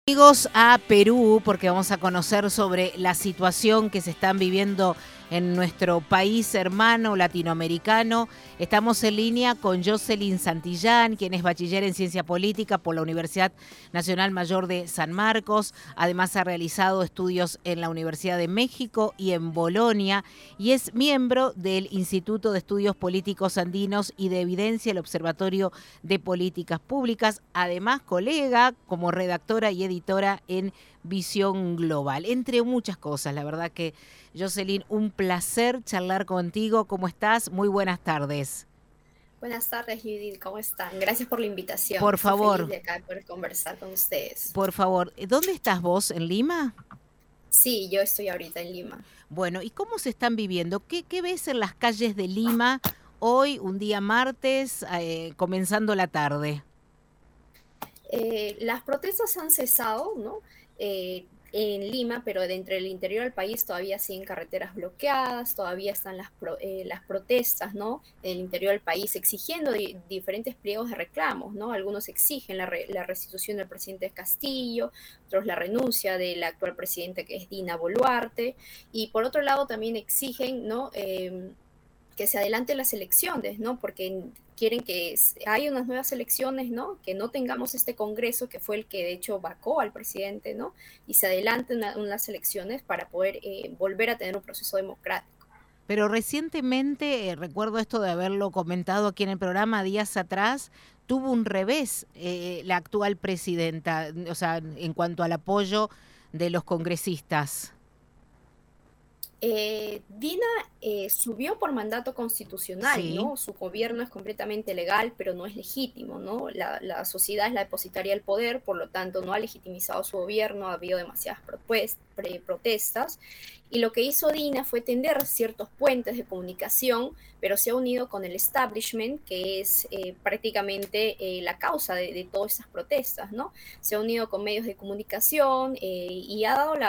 Amigos a Perú, porque vamos a conocer sobre la situación que se están viviendo en nuestro país hermano latinoamericano. Estamos en línea con Jocelyn Santillán, quien es bachiller en Ciencia Política por la Universidad Nacional Mayor de San Marcos. Además ha realizado estudios en la Universidad de México y en Bolonia y es miembro del Instituto de Estudios Políticos Andinos y de Evidencia, el Observatorio de Políticas Públicas. Además, colega como redactora y editora en Visión Global, entre muchas cosas. La verdad que, Jocelyn, un placer charlar contigo. ¿Cómo estás? Muy buenas tardes. Buenas tardes, Judith, ¿cómo están? Gracias por la invitación. Por Estoy feliz favor, de acá poder conversar con ustedes. por favor, ¿dónde estás vos? ¿En Lima? Sí, yo estoy ahorita en Lima. Bueno, ¿y cómo se están viviendo? ¿Qué ves en las calles de Lima hoy, un día martes, comenzando la tarde? Las protestas han cesado, ¿no? En Lima, pero dentro del interior del país todavía siguen carreteras bloqueadas, todavía están las protestas, ¿no? En el interior del país exigiendo diferentes pliegos de reclamos, ¿no? Algunos exigen la restitución del presidente Castillo, otros la renuncia del actual presidente que es Dina Boluarte, y por otro lado también exigen, ¿no? Que se adelanten las elecciones, ¿no? Porque quieren que haya unas nuevas elecciones, ¿no? Que no tengamos este Congreso que fue el que de hecho vacó al presidente, ¿no? Y se adelanten unas elecciones para poder volver a tener un proceso democrático. Pero recientemente, recuerdo esto de haberlo comentado aquí en el programa días atrás, tuvo un revés la actual presidenta, o sea, en cuanto al apoyo de los congresistas. Dina subió por mandato constitucional, Sí. ¿no? Su gobierno es completamente legal, pero no es legítimo, ¿no? La sociedad es la depositaria del poder, por lo tanto no ha legitimizado su gobierno, ha habido demasiadas protestas, y lo que hizo Dina fue tender ciertos puentes de comunicación, pero se ha unido con el establishment, que es prácticamente la causa de todas estas protestas, ¿no? Se ha unido con medios de comunicación y ha dado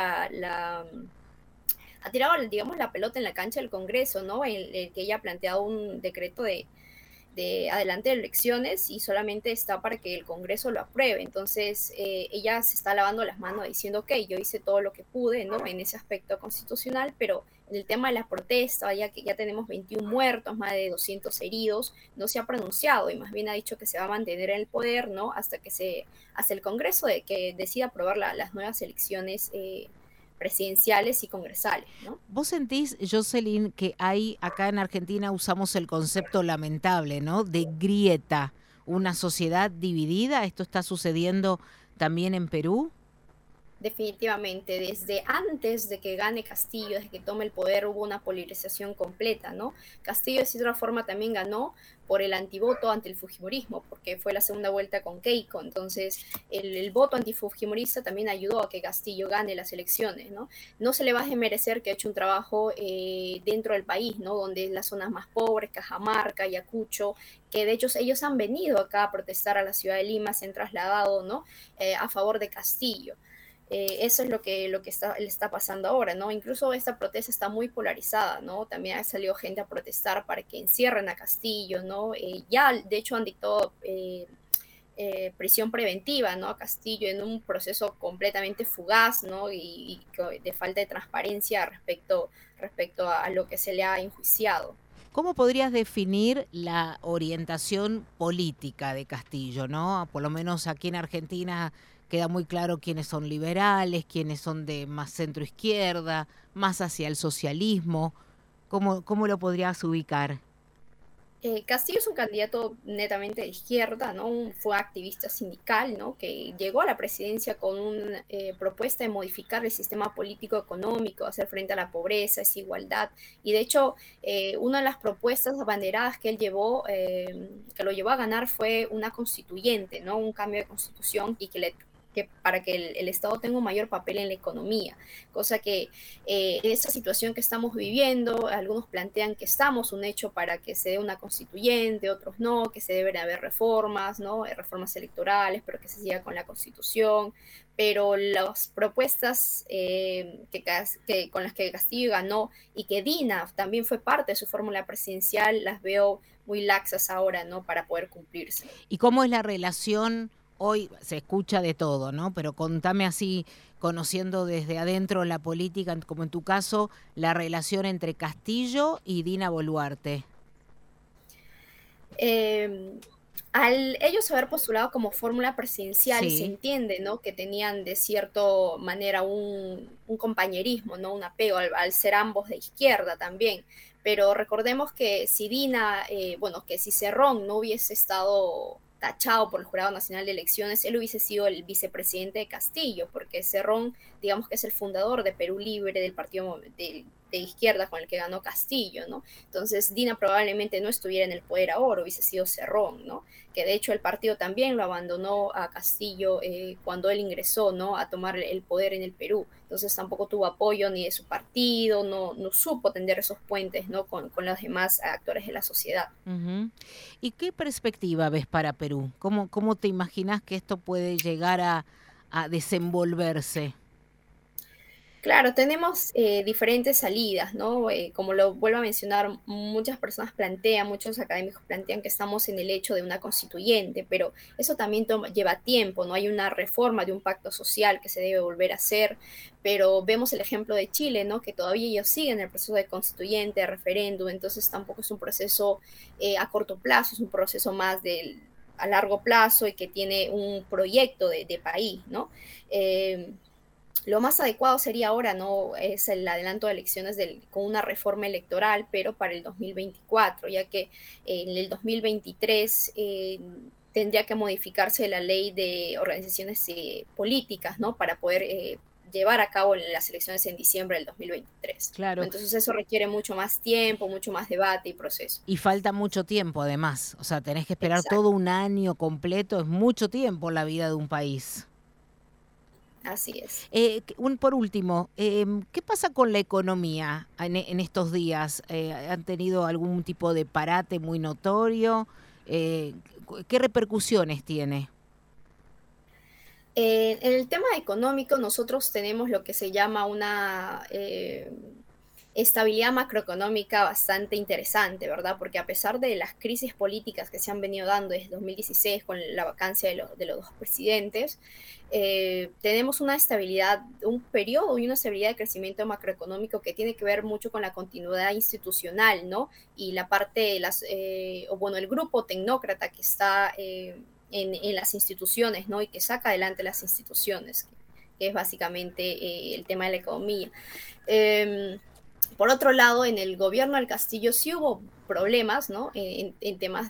ha tirado, digamos, la pelota en la cancha del Congreso, ¿no? El que ella ha planteado un decreto de adelante de elecciones y solamente está para que el Congreso lo apruebe. Entonces, ella se está lavando las manos diciendo, ok, yo hice todo lo que pude, ¿no? En ese aspecto constitucional, pero en el tema de la protesta, ya que ya tenemos 21 muertos, más de 200 heridos, no se ha pronunciado y más bien ha dicho que se va a mantener en el poder, ¿no? Hasta el Congreso de que decida aprobar las nuevas elecciones presidenciales y congresales, ¿no? ¿Vos sentís, Jocelyn, que hay acá en Argentina usamos el concepto lamentable, ¿no? De grieta, una sociedad dividida? ¿Esto está sucediendo también en Perú? Definitivamente, desde antes de que gane Castillo, desde que tome el poder, hubo una polarización completa, ¿no? Castillo de cierta forma también ganó por el antivoto ante el fujimorismo, porque fue la segunda vuelta con Keiko, entonces el voto antifujimorista también ayudó a que Castillo gane las elecciones, ¿no? No se le va a desmerecer que ha hecho un trabajo dentro del país, ¿no? Donde las zonas más pobres, Cajamarca, Ayacucho, que de hecho ellos han venido acá a protestar a la ciudad de Lima, se han trasladado, ¿no? A favor de Castillo. Eso es le está pasando ahora, ¿no? Incluso esta protesta está muy polarizada, ¿no? También ha salido gente a protestar para que encierren a Castillo, ¿no? Ya, de hecho, han dictado prisión preventiva, ¿no? A Castillo en un proceso completamente fugaz, ¿no? Y de falta de transparencia respecto a lo que se le ha enjuiciado. ¿Cómo podrías definir la orientación política de Castillo, no? Por lo menos aquí en Argentina queda muy claro quiénes son liberales, quiénes son de más centro izquierda, más hacia el socialismo. ¿Cómo lo podrías ubicar? Castillo es un candidato netamente de izquierda, ¿no? Fue activista sindical, ¿no? Que llegó a la presidencia con una propuesta de modificar el sistema político económico, hacer frente a la pobreza, desigualdad. Y de hecho, una de las propuestas abanderadas que él llevó, que lo llevó a ganar fue una constituyente, ¿no? Un cambio de constitución y que para que el Estado tenga un mayor papel en la economía, cosa que en esta situación que estamos viviendo, algunos plantean que estamos un hecho para que se dé una constituyente, otros no, que se deben haber reformas, ¿no? Reformas electorales, pero que se siga con la constitución, pero las propuestas con las que Castillo ganó y que Dina también fue parte de su fórmula presidencial, las veo muy laxas ahora, ¿no? Para poder cumplirse. ¿Y cómo es la relación hoy se escucha de todo, ¿no? Pero contame así, conociendo desde adentro la política, como en tu caso, la relación entre Castillo y Dina Boluarte. Eh, Al ellos haber postulado como fórmula presidencial, se Sí. entiende, ¿no? Que tenían de cierta manera un compañerismo, ¿no? Un apego al ser ambos de izquierda también. Pero recordemos que si Dina, bueno, que si Cerrón no hubiese estado tachado por el Jurado Nacional de Elecciones, él hubiese sido el vicepresidente de Castillo, porque Cerrón, digamos que es el fundador de Perú Libre, del partido de izquierda con el que ganó Castillo, ¿no? Entonces Dina probablemente no estuviera en el poder ahora, hubiese sido Cerrón, ¿no? Que de hecho el partido también lo abandonó a Castillo cuando él ingresó, ¿no? A tomar el poder en el Perú. Entonces tampoco tuvo apoyo ni de su partido, no supo tender esos puentes, ¿no? Con los demás actores de la sociedad. Ujú. ¿Y qué perspectiva ves para Perú? ¿Cómo te imaginas que esto puede llegar a desenvolverse? Claro, tenemos diferentes salidas, ¿no? Como lo vuelvo a mencionar, muchas personas plantean, muchos académicos plantean que estamos en el hecho de una constituyente, pero eso también lleva tiempo, ¿no? Hay una reforma de un pacto social que se debe volver a hacer, pero vemos el ejemplo de Chile, ¿no? Que todavía ellos siguen el proceso de constituyente, de referéndum, entonces tampoco es un proceso a corto plazo, es un proceso más a largo plazo y que tiene un proyecto de país, ¿no? Lo más adecuado sería ahora, ¿no? Es el adelanto de elecciones con una reforma electoral, pero para el 2024, ya que en el 2023 tendría que modificarse la ley de organizaciones políticas, ¿no? Para poder llevar a cabo las elecciones en diciembre del 2023. Claro, Entonces eso requiere mucho más tiempo, mucho más debate y proceso. y falta mucho tiempo además, o sea, tenés que esperar todo Exacto, un año completo, es mucho tiempo en la vida de un país. así es. Por último, ¿qué pasa con la economía en estos días? ¿Han tenido algún tipo de parate muy notorio? ¿Qué repercusiones tiene? En el tema económico, nosotros tenemos lo que se llama una estabilidad macroeconómica bastante interesante, ¿verdad? Porque a pesar de las crisis políticas que se han venido dando desde 2016 con la vacancia de los dos presidentes, tenemos una estabilidad, un periodo y una estabilidad de crecimiento macroeconómico que tiene que ver mucho con la continuidad institucional, ¿no? Y la parte de o bueno, el grupo tecnócrata que está en las instituciones, ¿no? Y que saca adelante las instituciones, que es básicamente el tema de la economía. Eh, por otro lado, en el gobierno del Castillo sí hubo problemas, ¿no? En temas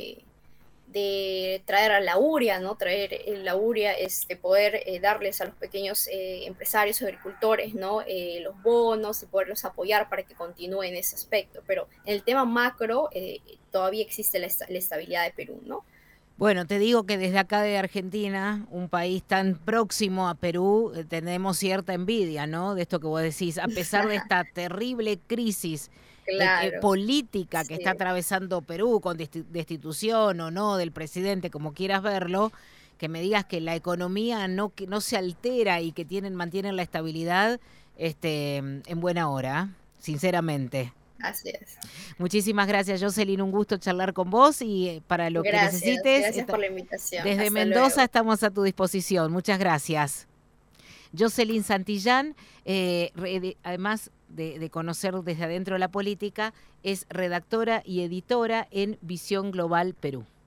de traer a la URIA, ¿no? Traer la URIA, poder darles a los pequeños empresarios, agricultores, ¿no? Los bonos y poderlos apoyar para que continúen ese aspecto. Pero en el tema macro todavía existe la estabilidad de Perú, ¿no? Bueno, te digo que desde acá de Argentina, un país tan próximo a Perú, tenemos cierta envidia, ¿no? De esto que vos decís, a pesar de esta terrible crisis Claro, política que está sí. atravesando Perú, con destitución o no del presidente, como quieras verlo, que me digas que la economía que no se altera y que mantienen la estabilidad, en buena hora, sinceramente. Así es. Muchísimas gracias, Jocelyn. Un gusto charlar con vos y para lo que Gracias, necesites, gracias por la invitación. desde Hasta Mendoza luego. estamos a tu disposición. Muchas gracias. Jocelyn Santillán, además de conocer desde adentro la política, es redactora y editora en Visión Global Perú.